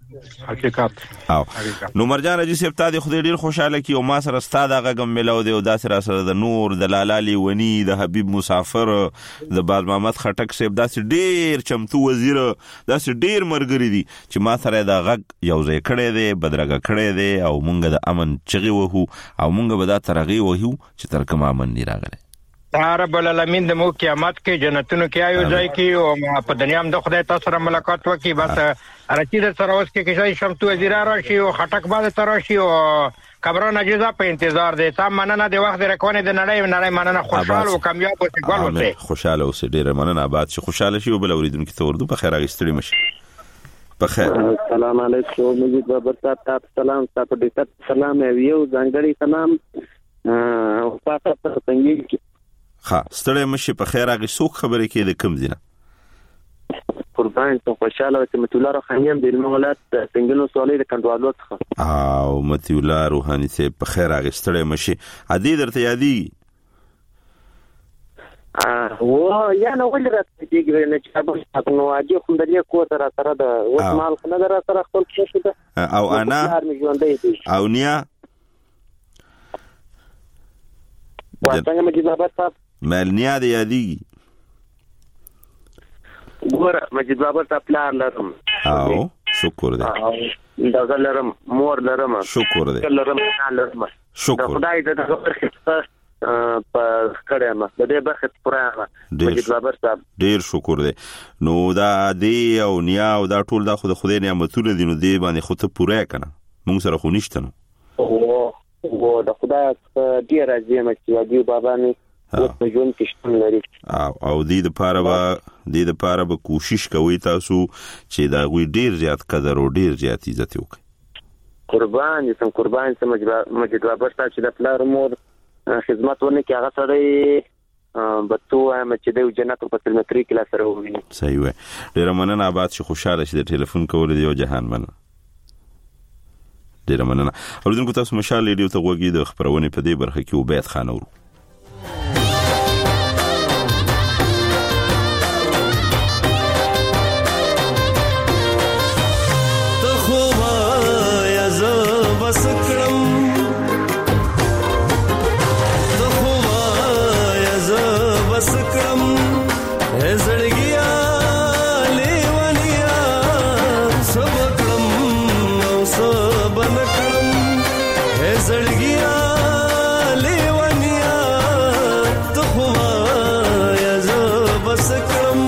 حقیقت. او نو مرجان جی سیب تا د خدای ډیر خوشاله کی او ما سره استاد هغه غم ملاو دی او دا سره سره د نور د لالالي ونی د حبیب مسافر د باز محمد خټک سیب داسې ډیر چمتو وزیر داسې ډیر مرګری دي چې ما سره د غږ یو ځای کړی دی بدرګه کړی دی او مونږ د امن چغي وهو او مونږ به دا ترغي وهو چې تر کوم امن نه راغلی. رب العالمین د مو قیامت کې جنتونو کې آیو ځای کې او په دنیا هم د خدای تاسو سره ملاقات وکړي. بس راځي د سره اوس کې شمتو وزیر راشي او خټک باندې تر راشي او خبرونه اجازه په انتظار دي. تاسو مننه د وخت رکونه د نړۍ مننه خوشاله او کامیاب اوسئ. ګل اوسئ. خوشاله اوسئ. ډیر مننه. آباد شي خوشاله شي او بل اوریدونکو ته ورده په خیر راغستړي مشي. په خیر. السلام علیکم مجید بابر صاحب. تاسو سلام. تاسو دې سلام یو ځانګړي سلام او تاسو ته څنګه ها ستړی مشي. په خیر راغی. څوک خبرې کې د کوم دینه؟ قربان ته خوشاله او متي الله روحاني د المولات څنګه سوالې د کندوالو څخه او متي الله روحاني ته په خیر راغی. ستړی مشي. عادي درته یادي و یا نو ولې راځي نه چې تاسو نو اجي خو د دې کو تر سره د وس مال خنه در سره خپل څه ده او انا او نیا واسنګ مجید بابا صاحب ملنیا دی یادی ګور مجید بابا صاحب پلار لرم او شکر دی دا لرم مور لرم شکر دی لرم شکر خدای دې د برخه په کړه ما د دې برخه پوره مجید بابا صاحب ډیر شکر دی. نو دا دی او نیا او دا ټول دا خو د خدای نعمتونه دي نو دی باندې خو ته پوره کنه موږ سره خو نشته نو او د خدای ډیر راځي چې واجب بابا نه او په ژوند کې شتون لري او دې د پاره به کوشش کوي تاسو چې دا غوي ډیر زیات قدر او ډیر زیات عزت وکړي. قربان سم مجید بابا صاحب چې د پلار مور خدمت ونه کې هغه سره بتو هم چې د جنت په تلمتري کې لا سره وویني. صحیح وي. ډیر مننه. آباد شي خوشاله شي. د ټلیفون کول دی او جهان مننه. ډیر مننه. اوریدونکو تاسو مشال ریډیو ته وګورئ. د خبرونه په دې برخه کې وبید خانور ته خو یا ز بس کړم ته خو یا ز بس کړم زړګیا لیونیا سب کړم او سب نکړم زړګیا لیونیا ته خو یا ز بس کړم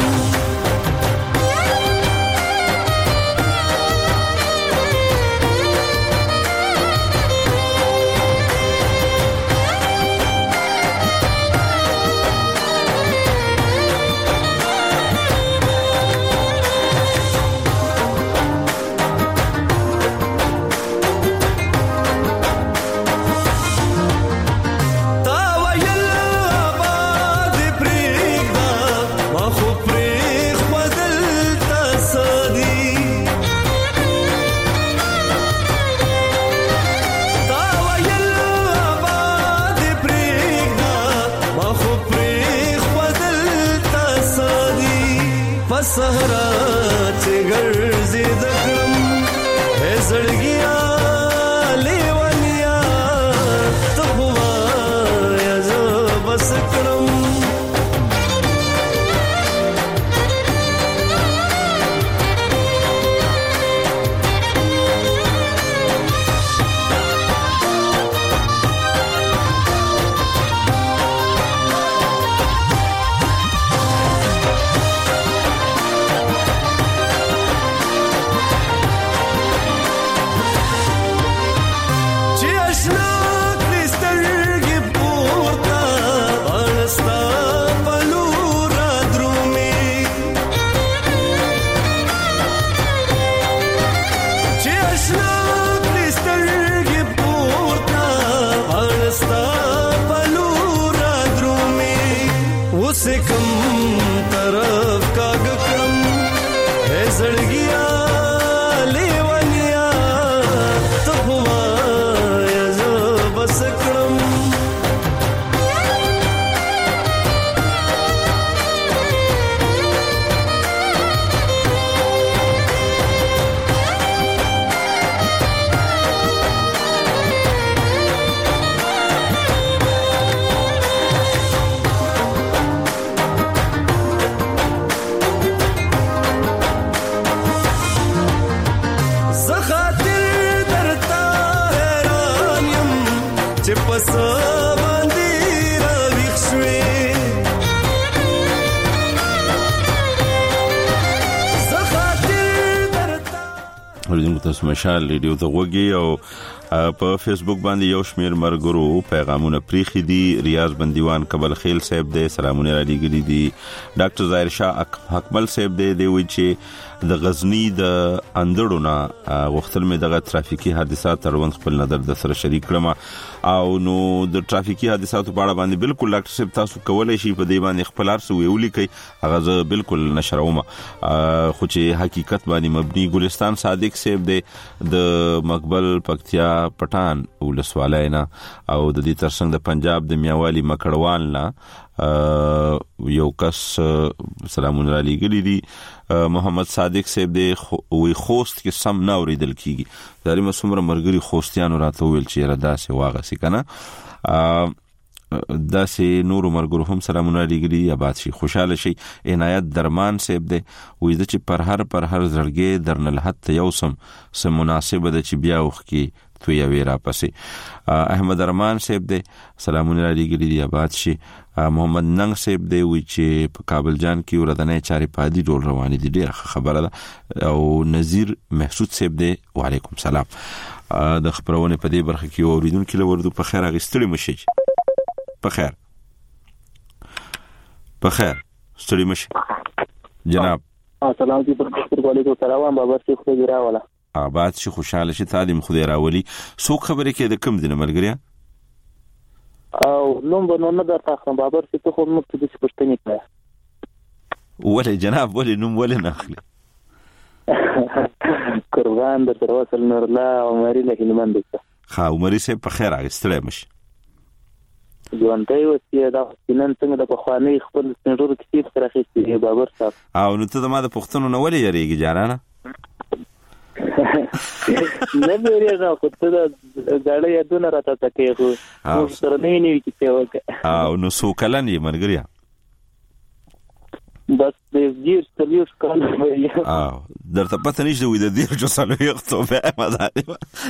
سهرا چې ګرځي د کړم زړګیا لیونیا ته هوا یا ز بس کړم تاسو مشال ریډیو ته وګورئ او په فیسبوک باندې یو شمیر مرګرو پیغامونه پریخي دي. ریاض بندیوان کبل خیل صاحب دې سلامونه را لګري دي. ډاکټر ظاهر شاه حکمل صاحب دې وی چې د غزنی د اندړونه غختل مې دغه ترافیکي حادثات تړون خپل نظر د سره شریک کړم او نو د ترافیکي حادثاتو په اړه باندې بالکل ډاکټر صاحب تاسو کولای شئ په دې باندې خپل ارسو ویولي کوي هغه زه بالکل نشروم خو چې حقیقت باندې مبني. ګلستان صادق صاحب د مقبل پکتیا پټان ولسوالینا او د دې ترڅنګ د پنجاب د میاوالی مکړوال نه یو کس سلامونه علی ګلی دي. محمد صادق صاحب د وی خوست کې سم نه اوریدل کیږي داري مسمره مرګري خوستيانو راته ویل چې ردا سه واغه سي کنه دا سه نور مرګرو هم سلامونه علی ګلی آباد شي خوشاله شي. عنایت درمان صاحب د وی د چې پر هر زړګي درنل حت یو سم مناسبه د چې بیا وخ کې تو یا ویرا پسې. احمد ارمان صاحب دې سلامونه علی ګلی دی آباد شي. محمد ننګ صاحب دې وی چې په کابل جان کې ورته چاري پادي ډول روانې دي ډیره خبره ده. او نذیر محسود صاحب دې وعلیکم سلام د خبرونه په دې برخه کې اوریدونکو له ورته په خیر اغستړي مشي په خیر ستړي مشي جناب. السلام علیکم وعلیکم السلام بابا شي خو دې راولا آباد شي خوشاله شي تعلیم خدای راولي. سو خبره کې د کم دینه ملګریا او لومبه نو نه درته بابا شي ته خو نو څه پښتني کړه ولې جناب ولې نوم ولې ناخلي قربان در وصل نور الله عمرې له هلمند څخه ها عمرې سه په خیر اغستړې مش ژوندۍ وسیه دا نن څنګه د بخواني خپل سنټور کې سره خېستې بابر صاحب او نو ته د ما د پښتنو نو ولې یریږي جارانه نه بیرېږه خو ته د ګاډۍ یادونه راته تکې خو سره نه ویني چې څه وکړه او نو سو کلن یې مرګریا بس د دیر تلیوش کال او درته پته نشته وې د دیر جو سالو یو ته به مزه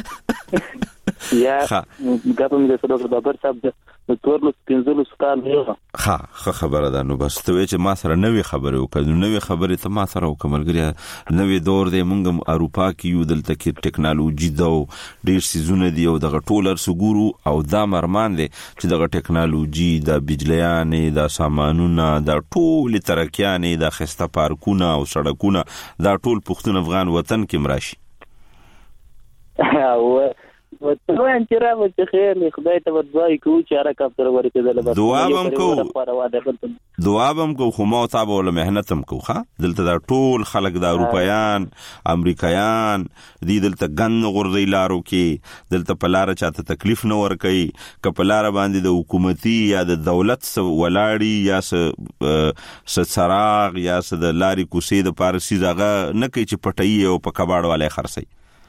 یا ګابم د سره بابر صاحب د تورلو پنځلو سکال یو خبره ده. نو بس ته چې ما سره نوې خبره وکړو نوې خبره ته ما سره وکملګریا نوې دور دی مونږ اروپا کې یو دلته کې ټیکنالوژي دا ډېر سيزونه دی او دغه ټولر سګورو او دا مرمان دی چې دغه ټیکنالوژي د بجلیانې د سامانونو د ټول ترکیانې د خسته پارکونه او سړکونه دا ټول پښتون افغان وطن کې مراشي او وته انت راو چې خیر خدای ته ودوای کو چې حرکت تر ورته دل دعا بم کو خو ما تابو له مهنتم کو ښا دلته دا ټول خلک د اروپایان امریکایان دي دلته ګن غورځي لارو کې دلته په لار چاته تکلیف نه ور کوي ک په لار باندې د حکومتي یا د دولت ولاړی یا سراغ یا د لاري کوسي د پارسي زغه نه کوي چې پټي او په کباړ والے خرسي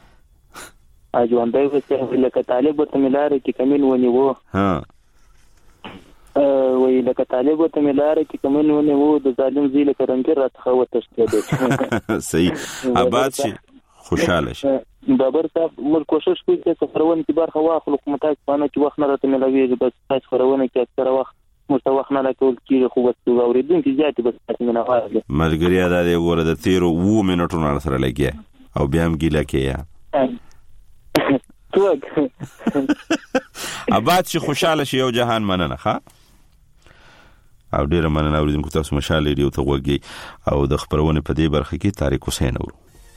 ژوندۍ وسه لکه طالب ته ملاره کې کمین ونی وو وی لکه طالب ته ملاره کې کمین ونی وو د ظالم زیل کرنګر راته وتشته دي صحیح آباد شي خوشاله شي. بابر صاحب موږ کوشش کوو چې سفرونه کې برخه واخلو حکومت باندې چې وخت نه راته ملوي بس سفرونه کې اکثر وخت مستوخ نه راکول کیږي خو بس اوریدونکو زیاتې بس نه واځي ملګری دا دی ګوره د 13 منټونو سره لګي او بیا هم ګیله کې آباد شي خوشاله شي یو جهان مننه ښا او ډیره مننه اوریدونکو تاسو مشال ریډیو ته وګورئ او د خبرونه په دې برخه کې طارق حسین اورو.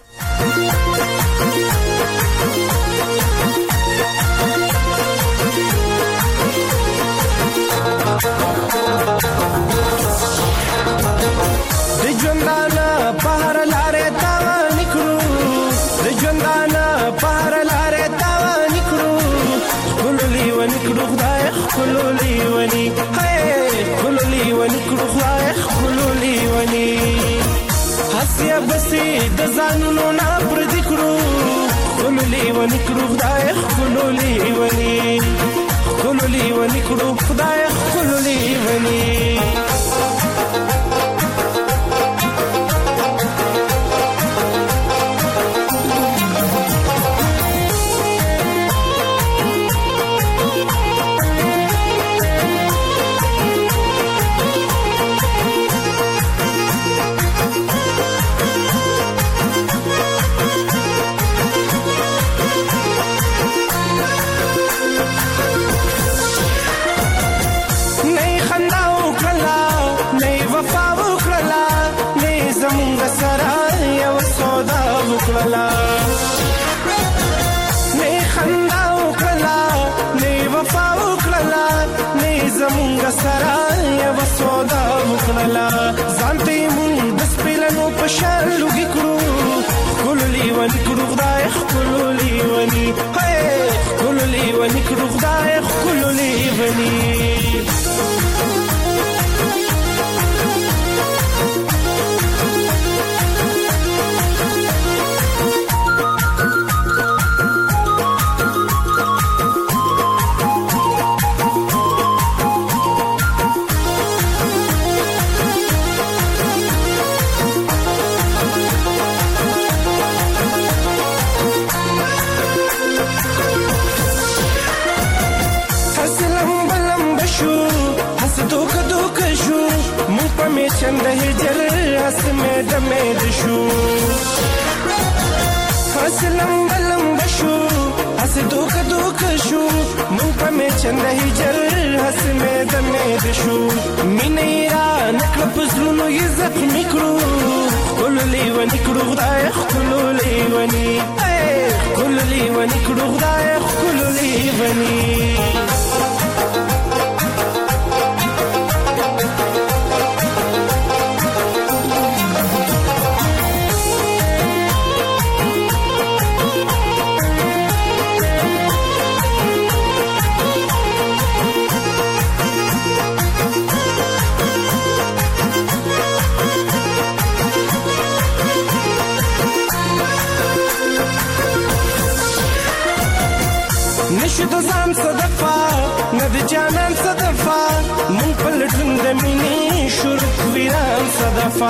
د ژوندانه بهر لارې تا نکړو د ژوندانه بهر لارې تا نکړو خلولي ونکړو خدای خلولي ونی خلولي ونکړو خدای خلولي ونی حسیا بسې د ځانونو نه پر دکړو خلولي ونکړو خدای خلولي ونی خلولي ونکړو خدای خلولي ونی وکړلا نه خندا وکړلا نه وفا وکړلا نه زمونږ سره یو سودا وکړلا ځانته مونږ د سپیلنو په شان لوګي کړو کوللی ونی کړو خدای کوللی ونی کوللی ونی کړو خدای کوللی ونی چند هجر اسمه دمه دشو فاصلم بلم بشو اس دوک دوک شو مون پمه چند هجر اسمه دمه دشو مینیرا نکړ پزلونو یې زخمی کړو کوللی ونی کړو خدای کوللی ونی کوللی ونی کړو خدای کوللی ونی نشد زام صدفا ند جانان صدفا مون پلټون د مینې شرک ویران صدفا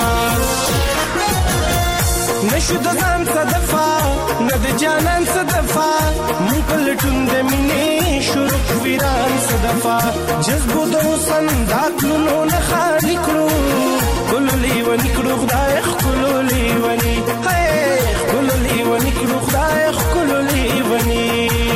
نشد زام صدفا ند جانان صدفا مون پلټون د مینې شرک ویران صدفا جذبو د سنداکلو نه خالی کړو کوللی ونی کړو خدای کوللی ونی کوللی ونی کړو خدای کوللی ونی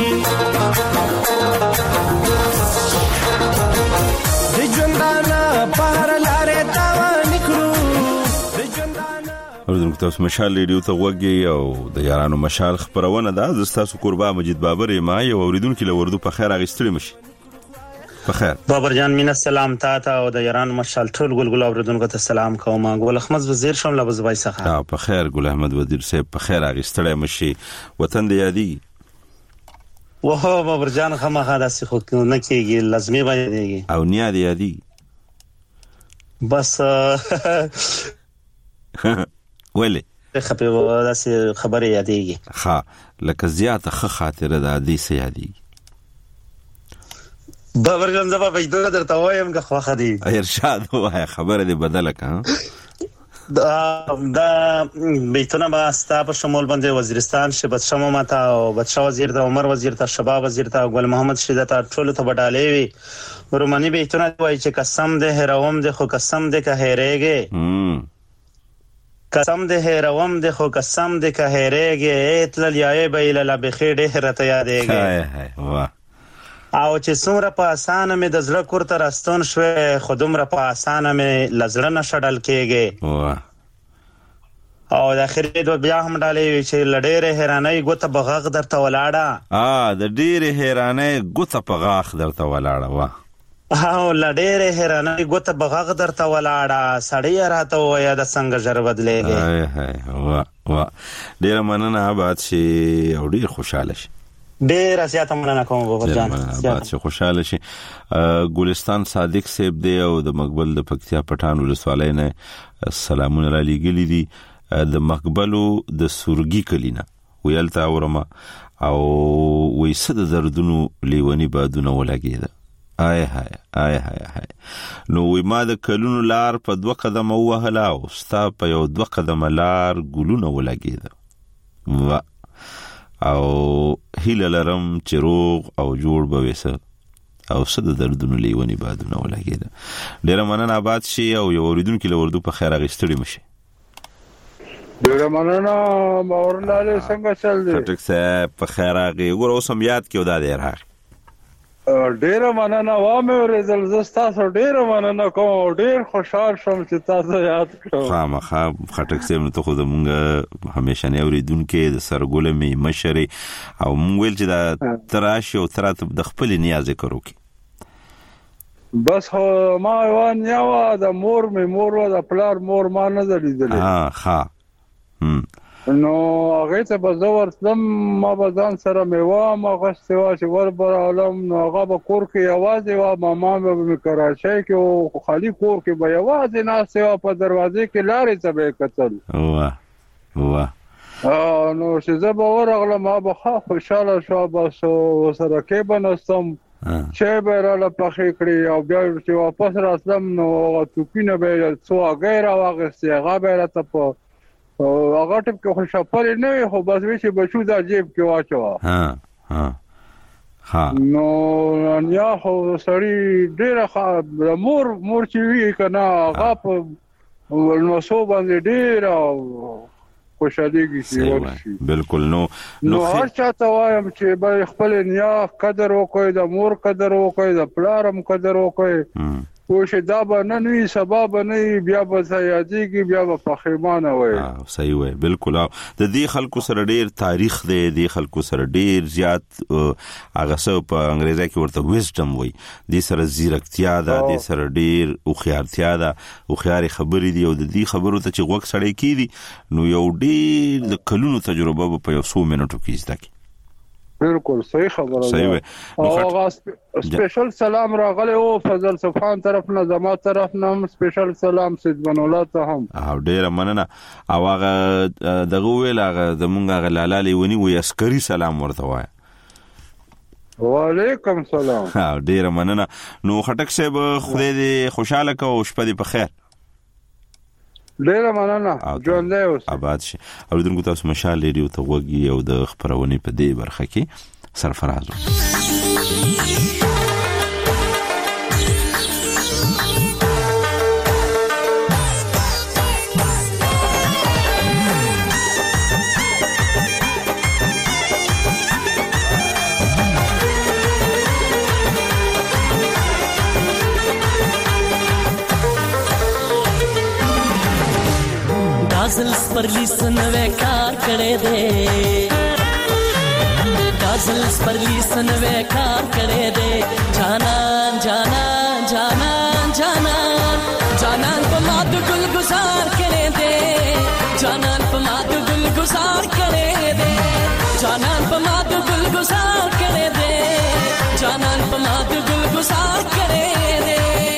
د ژوندانه بهر لارې تاوان کړو د ژوندانه اوردونکو تاسو مشال ریډیو ته وګورئ او د یارانو مشال خبرونه ده زستاسو قربا مجید بابر ما یو اوریدونکو له وردو په خیر اغستړي مشي په خیر بابر جان مين السلام تا او د یارانو مشال ټول ګلګل اوریدونکو ته سلام کوم ګل احمد وزیر شوم له بزبای څخه په خیر ګل احمد وزیر صاحب په خیر اغستړي مشي وطن دی یادي واه بابر جان خامخا داسې خو نه کېږي لازمي باندې او نیا دی یادي بس ولې خپې داسې خبره یادېږي ها لکه زیاته خاطره د دې سه یادېږي بابر جان زما په دې درته وایم که خو خدي ارشاد وای خبره دې بدله کا دا بیتونه با ستا په شمول باندې وزیرستان شبت شمو ماته او بادشاہ وزیر ته عمر وزیر ته شباب وزیر ته ګل محمد شیدا ته ټول ته بډالې وي رومانی بیتونه وای چې قسم دې هروم دې خو قسم دې که هېرېږي قسم دې هروم دې خو قسم دې که هېرېږي اتل یای به ل بخې ډېر ته یادېږي واه او چې څومره په اسانه مې د زړه کور ته راستون شوې خو دومره په اسانه مې له زړه نه شډل کېږي او د اخرې دوه بیا هم ډالې چې له ډېرې حیرانۍ ګوته په غاښ درته ولاړه د ډېرې حیرانۍ ګوته په غاښ درته ولاړه واه او له ډېرې حیرانۍ ګوته په غاښ درته ولاړه سړی راته ووایه د څنګه ژر بدلېږي واه ډېره مننه آباد شي او ډېر خوشحاله شي ډېر زیاته مننه کوم بابا جان زیات خوشاله شي ګلستان صادق صاحب دی او د مقبل د پکتیا پټان ولسوالۍ نه سلامونه را لېږلي دي د مقبلو د سورګي کلینا ویلته اورما او وېسه د دردونو لیونی بادونه ولګیده هاي نو وې ما د کلونو لار په 2 قدم وهلا او ستا په یو 2 قدم لار ګلونه ولګیده او هیله لرم چې روغ او جوړ به وسه او صد دردونو لیونی بادونه ولګیده ډیره مننه آباد شي او یو اوریدونکو له وردو په خیر اغستړي مشي ډیره مننه مورلاله څنګه چل دی ټیک سه په خیر اغي ګور اوسم یاد کیو دا دی راغ ډیر مننه وامه ورزل زستا سره ډیر مننه کوم ډیر خوشحال شوم چې تاسو یاد کړو خامخا خټک سیم ته خو زمونږ همیشه نه اوریدونکو د سرګول می مشري او مونږ ویل چې دا تراش او ترات د خپل نیاز کړو کی بس ما وان یو د مور و د پلار مور ما نه لیدلې ها نو هغه ته به زور سم ما بزان سره میوا ما غشتوا چې ور بر عالم نو هغه به کور کې आवाज وا ماما به کراچۍ کې او خالی کور کې به आवाज نه سیوا په دروازې کې لارې ته به کتل نو چې زه به ورغلم ما به خوشاله شو بس سره کې بنستم چې به را لپخې کړی او بیا چې واپس راتلم نو توپینه به څو غیر واغستې هغه به راته په هغه ټپ کې خوشاله نه وي خو بس وی بشو دا جیب کې واچو ها نو یا خو سړی ډیره مور چې وی کنه هغه په نو سو باندې ډیره خوشاليږي چې ورشي بالکل نو هر چاته وایم چې به خپل نیا قدر وکړي د مور قدر وکړي د پلارم قدر وکړي کوشش دا به نه نوي سبب نه بیا به یادېږي بیا به پخېمانه وي صحیح وي بالکل د دې خلکو سره ډېر تاریخ دی د خلکو سره ډېر زیات هغه څه په انګریزي کې ورته ویزډم وي د سره زیرکتیا ده د سره ډېر او خيارتیا ده او خياري خبرې دي او د دې خبرو ته چې وګ سړی کیدی نو یو ډېر د کلونو تجربه په یو 100 منټو کې زده کی بالکل صحیح خبره ده او سپیشل سلام راغله او فضل سبحان طرف نه زما طرف نه سپیشل سلام سید بن الله ته هم او ډیر مننه او هغه دغه ویل هغه زمونږ غلاله لیونی وي عسکري سلام ورته وای وعلیکم سلام ډیر مننه نو خټک صاحب خدای دې خوشاله کو او شپه دې په خیر ډیر مننه ژوند دې اوس آباد شي او دغه تاسو مشال لري او ته وګي او د خبرونه په دې برخه کې سرفراز دازل سپرلی سنوے کار کڑے دے دازل سپرلی سنوے کار کڑے دے جانان جانان جانان جانان جانان پماد گل گزار کرے دے جانان پماد گل گزار کرے دے جانان پماد گل گزار کرے دے جانان پماد گل گزار کرے دے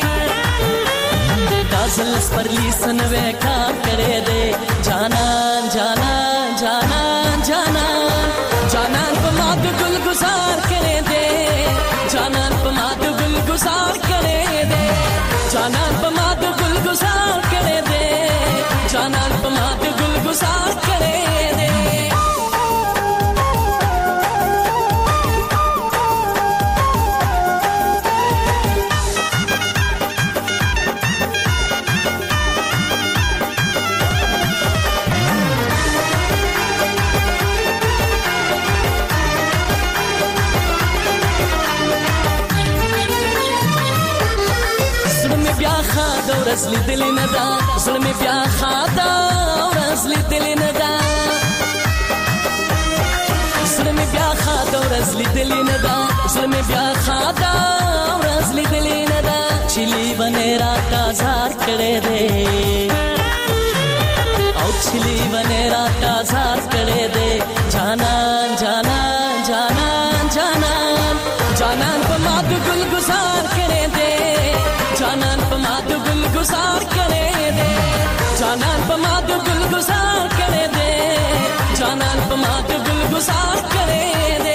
دازل سپرلی سنوے کار کرے دے جانان جانان جانان جانان جانان پماد گل گزار کرے دے جانان پماد گل گزار کرے دے جانان پماد گل گزار کرے دے جانان پماد گل گزار کرے دے ورځ لیدل نه دا ظلم بیا خاطا ورځ لیدل نه دا ظلم بیا خاطا ورځ لیدل نه دا ظلم بیا خاطا ورځ لیدل نه دا چلی بنه راتا زار کړه دے او چلی بنه راتا زار کړه دے جانان جانان جانان جانان جانان په ماد ګل گزار کړه دے جانان په ماد ګل گزار کرے دے جانان پماد گل گزار کرے دے جانان پماد گل گزار کرے دے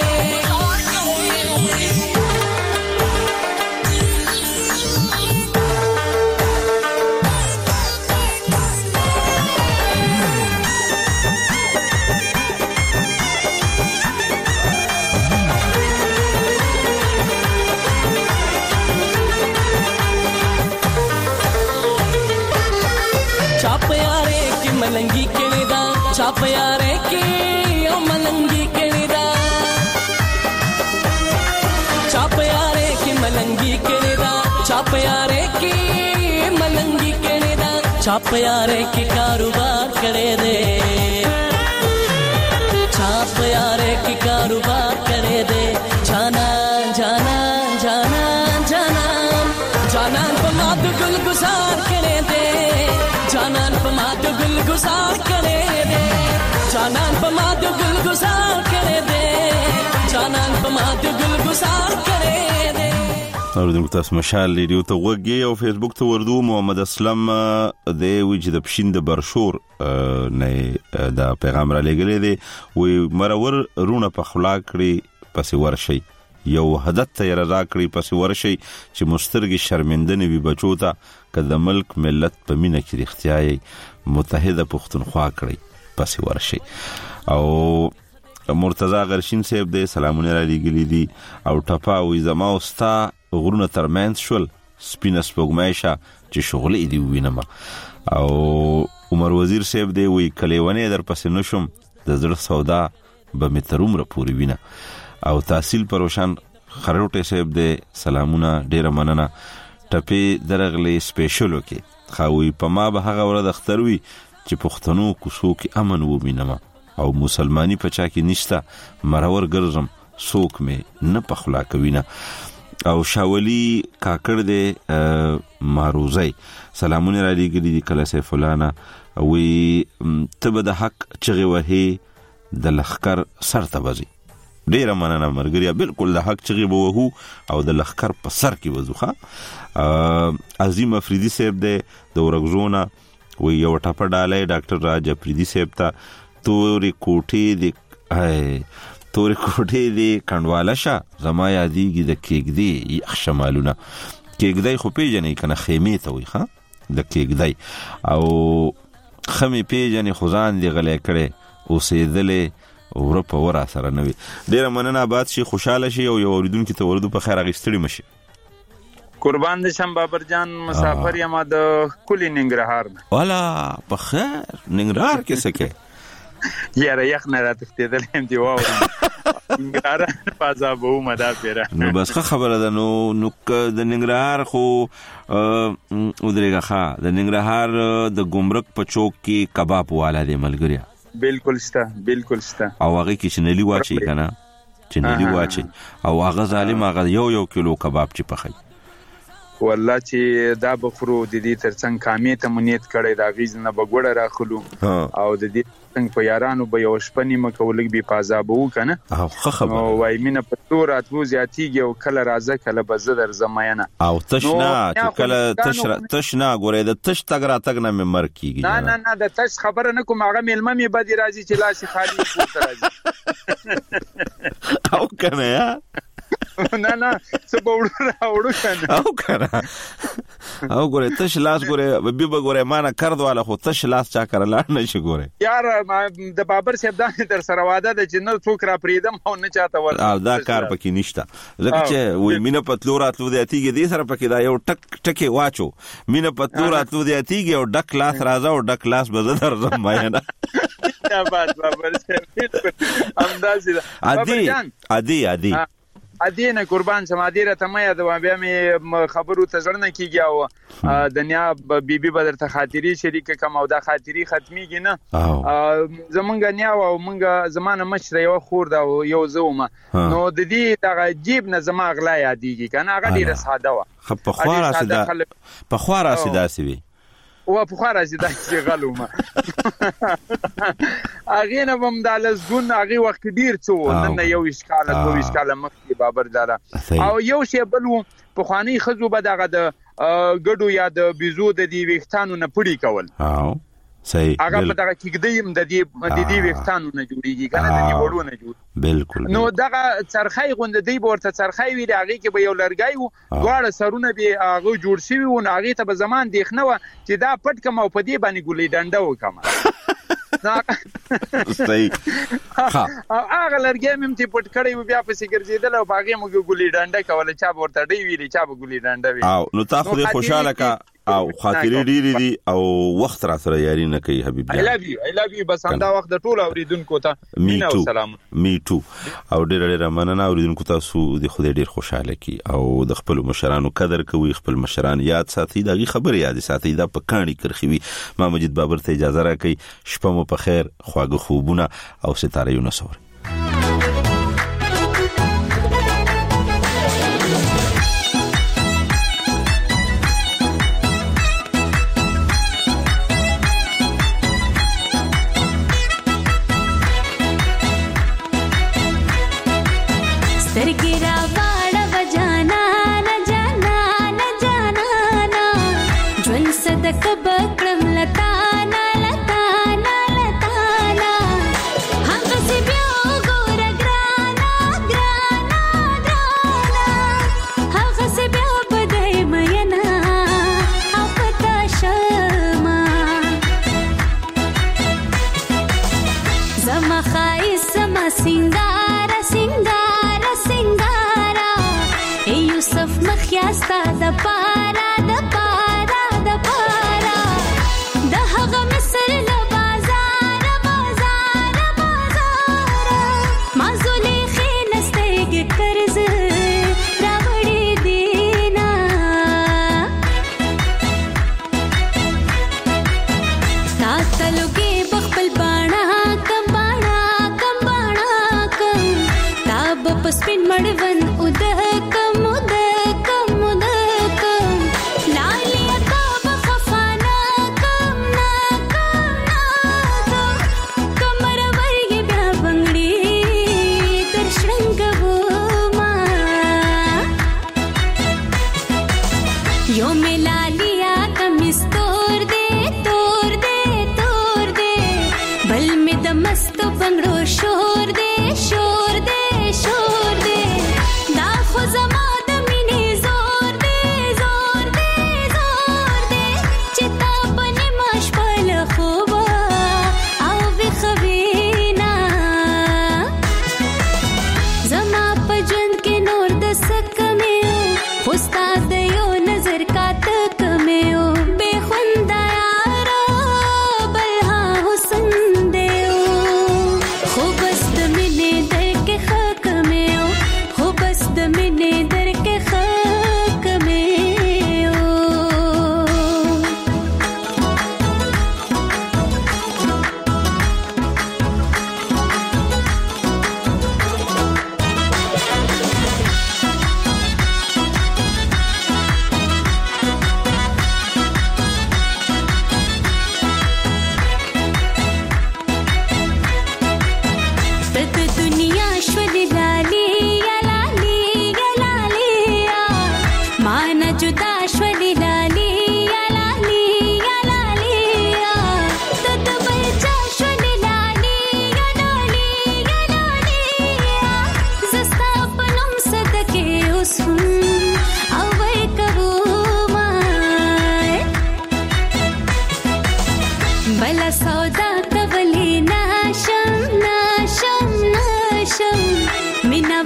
मलंगी केड़ा छाप यारे की ओ मलंगी केड़ा छाप यारे छाप यारे की मलंगी करे दा छाप यारे की कारोबार करे दे छाप यारे की कारोबार करे दे जाना जाना जाना जाना जाना पमाद गुल गुजार करे दे जाना पमाद गुल गुजार करे दे जाना पमाद गुल गुजार करे दे जाना पमाद गुल गुजार करे दे اوردونکو تاسو مشال ریډیو ته وګورئ او فیسبوک ته وردو محمد اسلم د وجد پښیند برشور نه دا پیغام را لګلې دی وی مرور رونه په خلا کړی پسې ورشي یو حدت ته را کړی پسې ورشي چې مسترګي شرمنده نه وي بچو ته کله ملک ملت په مینه کې اختیاري متحده پښتونخوا کړی پسې ورشي او مرتضی غرشین صاحب دې سلامونه را لګلې دي او ټپا وی زما اوستا غرونه ترمنځ شول سپینه سپوږمایشه چې شغلې دی وینم او عمر وزیر صاحب دی وی کلیونه در پسې نشم د زړه سودا به متروم را پوری وینه او تحصیل پروشان خروټه صاحب دی سلامونه ډیره مننه ټپې درغلې سپیشلو کې خاوی په ما به هغه ورځ اختروي چې پښتنو کوڅو کې امن و وینم او مسلمانی پچا کې نشته مرور ګرځم سوک مې نه پخلا کوینه او شاولی کاکړ دې ماروزی سلامونه را لګلې دي کله سیف فلانا وی تبه د حق چغه وهي د لخر سر ته وځي ډیره مننه مرګریا بالکل د حق چغه وهو او د لخر په سر کې وځوخه عظیم افریدی صاحب دې د ورغزونه وی یو ټاپه ډالای ډاکټر راج افریدی صاحب ته توري کوټي دې توري کوټي دې کندواله شه زما یادېږي د کېګدی یخ شمالونه کېګدی خو پیژنې کنه خیمه ته وي ښه د کېګدی او خمې پیژنې خزان دی غلې کړي اوسېدلې ور په ور سره نه وي ډیره مننه آباد شي خوشاله شي او یو اوریدونکو ته وردو په خیر اغستړي مشي قربان دې شم بابر جان مسافر یم د کلی ننګرهار والا په خیر ننګرهار کې سکه یاره یخ نه راتختیدل هم دی واو ننګرهار پازابو مدا پیرا نو بس خبره ده نو د ننګرهار خو ودرېګه ښه د ننګرهار د ګمرک په چوک کې کباب والا دی ملګریا بالکل شته او هغه کې چنلی واچي کنه چنلی واچي او هغه ظالم هغه یو کیلو کباب چې پخای والله چې دا بخرو د دې ترڅنګ کامې ته مونیت کړي دا غیز نه بګوړه راخلو او د دې څنګه په یارانو به یو شپنی مکولګ به پازابو کنه او خبره وای مینه په تور اتو زیاتیږي او کله راځه کله بزه در زماینه او تشنا چې کله تشنا ګوره د تش تګ را تګ نه مر کیږي نه د تش خبره نه کوم هغه ملمه می بدی راځي چې لاس خالی راځي او کنه یا نه څه وړو کنه او کنه او ګوره تش لاس ګوره به ګوره مانه کردواله خو تش لاس چا کړل نه شي ګوره یار د بابر صاحب دا در سره واده د جنت څوک را پریدم او نه چاته ور دا کار پکې نشته ځکه چې وې مینه پتلو راتلو دی اتیږي دې سره پکې دا یو ټکه واچو مینه پتلو راتلو دی اتیږي او ډک لاس راځه او ډک لاس به در زماینه یا بابر صاحب اندازې عادي ادینه قربان سم ادیره ته مې د بیا مې خبرو ته ځړنه کیږي او دنیا بیبي بدر ته خاطري شریک کوم او دا خاطري ختميږي نه زمونږ نیا او مونږ زمانه مشر یو خور دا یو زومه نو د دې د عجیب نه زما غلا یادېږي کنه هغه ډیره ساده و په خواره سیده سی او په خاره زیاده چې غلومه اغه نه بم د لزګون اغه وخت ډیر څو نن یو اشکاله مخکې بابر دارا او یو شی بلو په خواني خزو به دغه د ګډو یا د بيزو د دی وختانو نه پړی کول صحیح هغه په دغه کېږدیم د دې وختانو نه جوړیږي کنه د دې وړو نه جوړ بالکل نو دغه چرخای غوند دی ورته چرخای وی هغه کې به یو لرګای وو دواړه سرونه به هغه جوړ شوی و هغه ته به زمان دیخنه و چې دا پټ کم او په دې باندې ګولې ډنډه وکم صحیح هغه لرګي مم ته پټ کړی و بیا په سیګرزیدل او باغې موږ ګولې ډنډه کوله چا ورته دی ویلي چا به ګولې ډنډه وی او نو تاسو خوشاله کا او خاطرې ډېرې دي او وخت را سره یاري نه کوي حبیب I love you بس همدا وخت د ټول اوریدونکو ته مینا او سلام می ټو او ډېر مننه اوریدونکو تاسو د خدای ډېر خوشاله کی او د خپل مشرانو قدر کوي خپل مشران یاد ساتي دغه خبره یاد ساتي دا په کاڼي کرخوي ما مجید بابر ته اجازه راکړي شپه مو په خیر خواږه خوبونه او ستاره یو نسور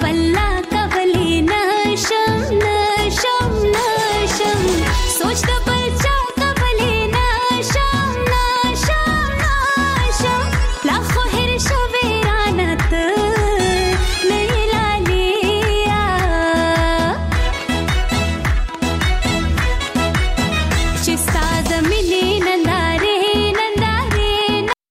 सोच